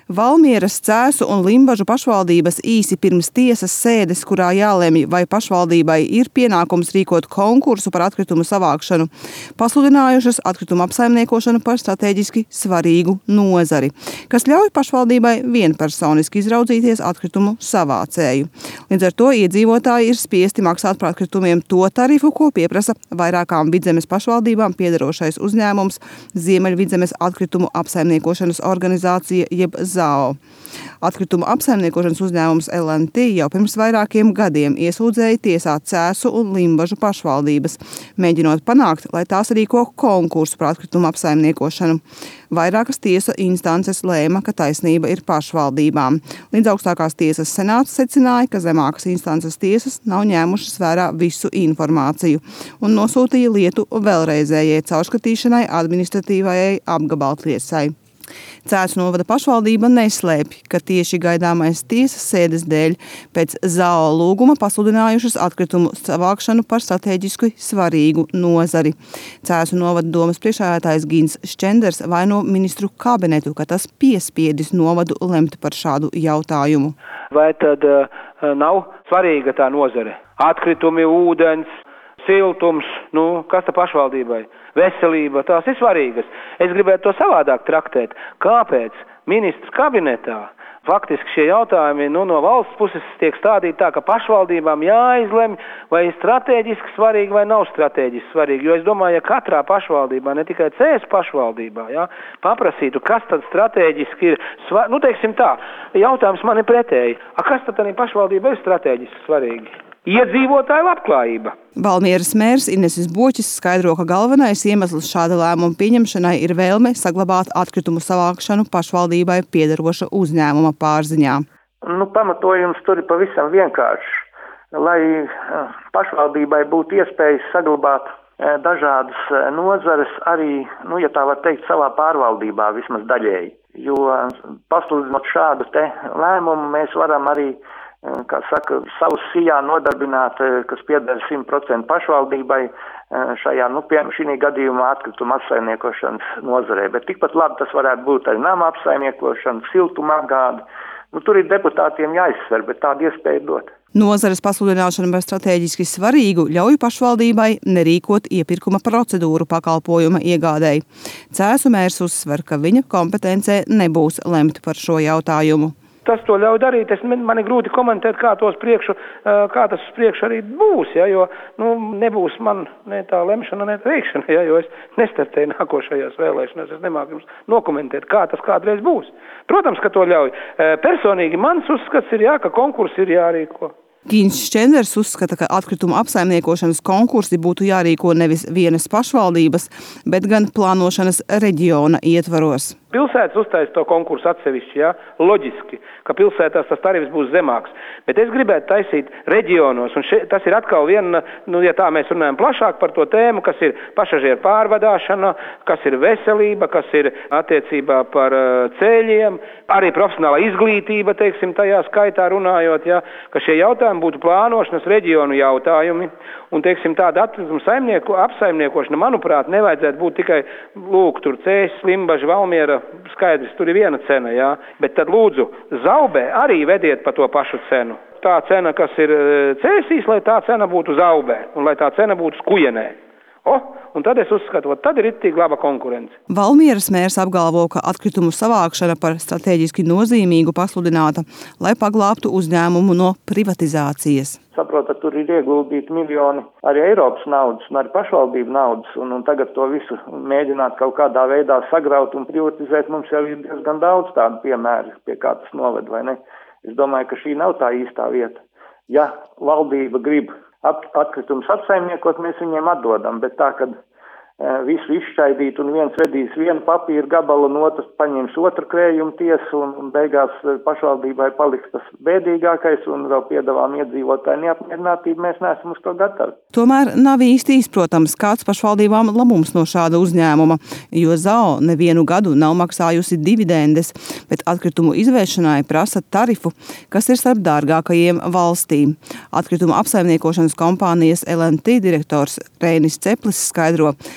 Valmieras, Cēsu un Limbažu pašvaldības īsi pirms tiesas sēdes, kurā jālemj, vai pašvaldībai ir pienākums rīkot konkursu par atkritumu savākšanu, pasludinājušas atkritumu apsaimniekošanu par strateģiski svarīgu nozari, kas ļauj pašvaldībai vienpersoniski izraudzīties atkritumu savācēju. Līdz ar to iedzīvotāji ir spiesti maksāt par atkritumiem to tarifu, ko pieprasa vairākām Vidzemes pašvaldībām piederošais uzņēmums Ziemeļvidzemes atkritumu apsaimniekošanas organizācija jeb ZAO. Atkritumu apsaimniekošanas uzņēmums LNT jau pirms vairākiem gadiem iesūdzēja tiesā Cēsu un Limbažu pašvaldības, mēģinot panākt, lai tās rīko konkursu par atkritumu apsaimniekošanu. Vairākas tiesu instances lēma, ka taisnība ir pašvaldībām. Līdz augstākās tiesas senāts secināja, ka zemākas instances tiesas nav ņēmušas vērā visu informāciju un nosūtīja lietu vēlreizējai caurskatīšanai administratīvajai apgabaltiesai. Cēsu novada pašvaldība neslēpj, ka tieši gaidāmais tiesas sēdes dēļ pēc ZAO lūguma pasludinājušas atkritumu savākšanu par strateģiski svarīgu nozari. Cēsu novada domas priekšsēdētājs Gins Ščenders vaino ministru kabinetu, ka tas piespiedis novadu lemt par šādu jautājumu. Vai tad nav svarīga tā nozare? Atkritumi, ūdens, siltums, kas tā pašvaldībai? Veselība, tās ir svarīgas. Es gribētu to savādāk traktēt. Kāpēc ministrs kabinetā faktiski šie jautājumi no valsts puses tiek stādīti tā, ka pašvaldībām jāizlemj, vai ir strateģiski svarīgi vai nav strateģiski svarīgi? Jo es domāju, ja katrā pašvaldībā, ne tikai Cēsu pašvaldībā, paprasītu, kas tad strateģiski ir svarīgi, teiksim tā, jautājums man ir pretēji. Kas tad arī pašvaldība ir strateģiski svarīgi? Iedzīvotāju labklājība. Valmieras mērs Inesis Boķis skaidro, ka galvenais iemesls šāda lēmuma pieņemšanai ir vēlme saglabāt atkritumu savākšanu pašvaldībai piederoša uzņēmuma pārziņā. Pamatojums tur ir pavisam vienkāršs. Lai pašvaldībai būtu iespējas saglabāt dažādas nozares arī, ja tā var teikt, savā pārvaldībā vismaz daļēji. Jo pasludinot šādu te lēmumu, mēs varam arī savus sijā nodarbināt, kas pieder 100% pašvaldībai šajā, šī gadījumā atkrituma apsaimniekošanas nozarē. Bet tikpat labi tas varētu būt arī nama apsaimniekošana, siltuma apgāde. Tur ir deputātiem jāizsver, bet tādu iespēju dot. Nozares pasludināšana par strateģiski svarīgu ļauj pašvaldībai nerīkot iepirkuma procedūru pakalpojuma iegādēji. Cēsu mērs uzsver, ka viņa kompetencē nebūs lemt par šo jautājumu. Tas to ļauj darīt. Man ir grūti komentēt, kā tas uz priekšu arī būs, jo nebūs man ne tā lemšana, ne tā veikšana, jo es nestartēju nākošajās vēlēšanās. Es nemāku jums nokomentēt, kā tas kādreiz būs. Protams, ka to ļauj. Personīgi mans uzskats ir, ka konkursi ir jārīko. Gins Ščenders uzskata, ka atkritumu apsaimniekošanas konkursi būtu jārīko nevis vienas pašvaldības, bet gan plānošanas reģiona ietvaros. Pilsētas uztaisa to konkursu atsevišķi, loģiski, ka pilsētās tas tarifs būs zemāks. Bet es gribētu taisīt reģionos, un tas ir atkal viena, ja tā mēs runājam plašāk par to tēmu, kas ir pasažieru pārvadāšana, kas ir veselība, kas ir attiecībā par ceļiem, arī profesionālā izglītība, teiksim, tajā skaitā runājot, ka šie jautājumi būtu plānošanas reģionu jautājumi, un, teiksim, tāda atkritumu apsaimniekošana, manuprāt, nevajadzētu būt tikai, tur Cēsis, Limbaža, Valmiera, skaidrs, tur ir viena cena, bet tad lūdzu Zaubē arī vediet pa to pašu cenu. Tā cena, kas ir Cēsīs, lai tā cena būtu Zaubē, un lai tā cena būtu Skujenē. Un tad es uzskatu, tad ir tik laba konkurence. Valmieras mērs apgalvo, ka atkritumu savākšana par strateģiski nozīmīgu pasludināta, lai paglābtu uzņēmumu no privatizācijas. Saprotat, tur ir ieguldīti miljoni arī Eiropas naudas un arī pašvaldību naudas, un tagad to visu mēģināt kaut kādā veidā sagraut un privatizēt, mums jau ir diezgan daudz tādu piemēru, pie kā tas noved, vai ne? Es domāju, ka šī nav tā īstā vieta. Ja valdība grib atkritumus apsaimniekot, mēs viņiem atdodam, bet tā, kad visu izšķaidīt un viens vedīs vienu papīru gabalu un otrs paņems otru krējumu tiesu un beigās pašvaldībai paliks tas bēdīgākais un vēl piedāvām iedzīvotāju neapmierinātību, mēs neesam uz to gatavi. Tomēr nav īsti izprotams, kāds pašvaldībām labums no šāda uzņēmuma, jo ZAO nevienu gadu nav maksājusi dividendes, bet atkritumu izvēršanai prasa tarifu, kas ir starp dārgākajiem valstī. Atkritumu apsaimniekošanas kompānijas LNT direktors Reinis Ceplis skaidro,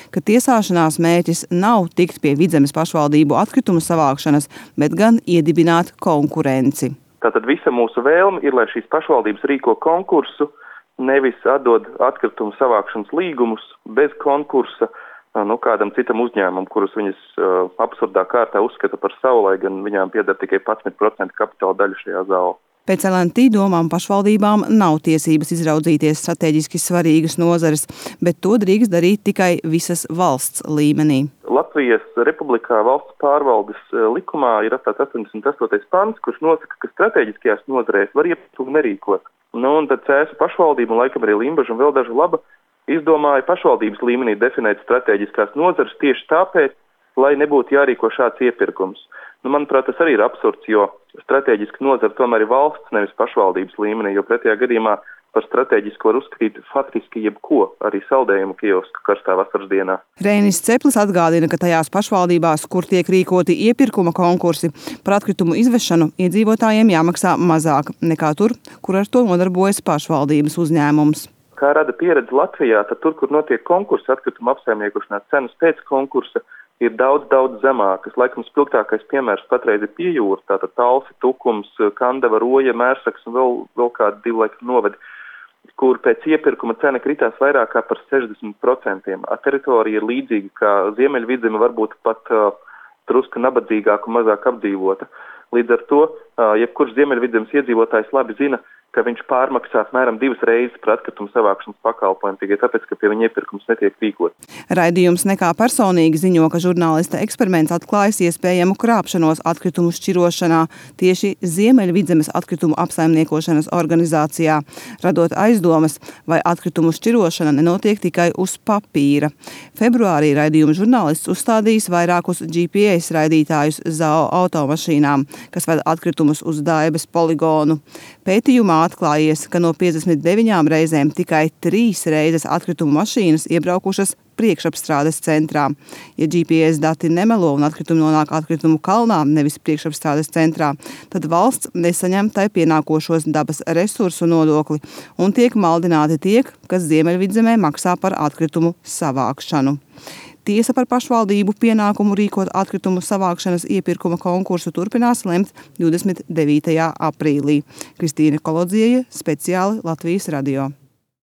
ka tiesāšanās mērķis nav tikt pie Vidzemes pašvaldību atkritumu savākšanas, bet gan iedibināt konkurenci. Tātad visa mūsu vēlme ir, lai šīs pašvaldības rīko konkursu, nevis atdod atkritumu savākšanas līgumus bez konkursa kādam citam uzņēmumam, kurus viņas absurdā kārtā uzskata par savu, lai gan viņām pieder tikai 11% kapitāla daļa šajā zālē. Pēc LNT domām pašvaldībām nav tiesības izraudzīties strateģiski svarīgas nozares, bet to drīkst darīt tikai visas valsts līmenī. Latvijas Republikā valsts pārvaldes likumā ir atstāts 88. pants, kurš nosaka, ka strateģiskajās nozarēs var iepirkumu nerīkot. Un tad Cēsu pašvaldība un laikam arī Limbaža un vēl dažu laba izdomāja pašvaldības līmenī definēt strateģiskās nozares tieši tāpēc, lai nebūtu jārīko šāds iepirkums. Manuprāt, tas arī ir absurds, jo strateģiska nozara tomēr ir valsts, nevis pašvaldības līmenī, jo pretējā gadījumā par strateģisku var uzskatīt faktiski jebko, arī saldējumu kiosku karstā vasaras dienā. Reinis Ceplis atgādina, ka tajās pašvaldībās, kur tiek rīkoti iepirkuma konkursi, par atkritumu izvešanu iedzīvotājiem jāmaksā mazāk nekā tur, kur ar to nodarbojas pašvaldības uzņēmums. Kā rada pieredze Latvijā, tad tur, kur notiek konkursa atkrituma apsaimniekošanā, cenas pēc konkursa ir daudz zemākas. Laikam spilgtākais piemērs patreiz ir Pie jūras, tātad Talsi, Tukums, Kandava, Roja, Mērsaks un vēl kādi 2 laikam novedi, kur pēc iepirkuma cena kritās vairāk kā par 60%. Teritorija ir līdzīga, kā Ziemeļvidzeme, varbūt pat drusku nabadzīgāka un mazāk apdzīvota. Līdz ar to, jebkurš Ziemeļvidzemes iedzīvotājs labi zina, ka viņš pārmaksā apmēram 2 reizes par atkritumu savākšanas pakalpojumu, tikai tāpēc, ka pie viņa iepirkums netiek rīkots. Raidījums Nekā personīgi ziņo, ka žurnālista eksperiments atklājis iespējamu krāpšanos atkritumu šķirošanā tieši Ziemeļvidzemes atkritumu apsaimniekošanas organizācijā, radot aizdomas, vai atkritumu šķirošana nenotiek tikai uz papīra. Februārī raidījuma žurnālists uzstādījis vairākus GPS raidītājus ZAO automašīnām, kas ved atkritumus uz Daibes poligonu. Pētījumā atklājies, ka no 59 reizēm tikai 3 reizes atkritumu mašīnas iebraukušas priekšapstrādes centrā. Ja GPS dati nemelo un atkritumi nonāk atkritumu kalnā, nevis priekšapstrādes centrā, tad valsts nesaņem tai pienākošos dabas resursu nodokli un tiek maldināti tie, kas Ziemeļvidzemē maksā par atkritumu savākšanu. Tiesa par pašvaldību pienākumu rīkot atkritumu savākšanas iepirkuma konkursu turpinās lemt 29. aprīlī. Kristīna Kolodzieja, speciāli Latvijas radio.